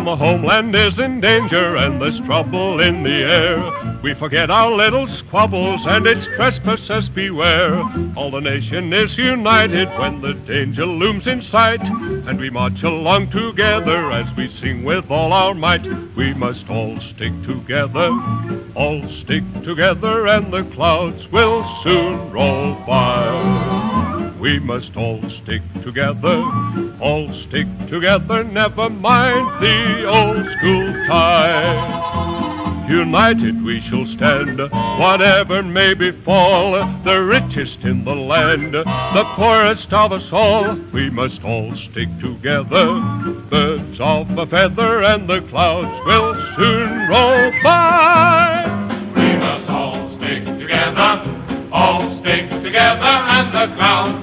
our homeland is in danger and there's trouble in the air, we forget our little squabbles and its trespassers beware. All the nation is united when the danger looms in sight, and we march along together as we sing with all our might. We must all stick together, all stick together, and the clouds will soon roll by. We must all stick together, all stick together, never mind the old school tie. United we shall stand, whatever may befall, the richest in the land, the poorest of us all. We must all stick together, birds of a feather, and the clouds will soon roll by. We must all stick together, and the clouds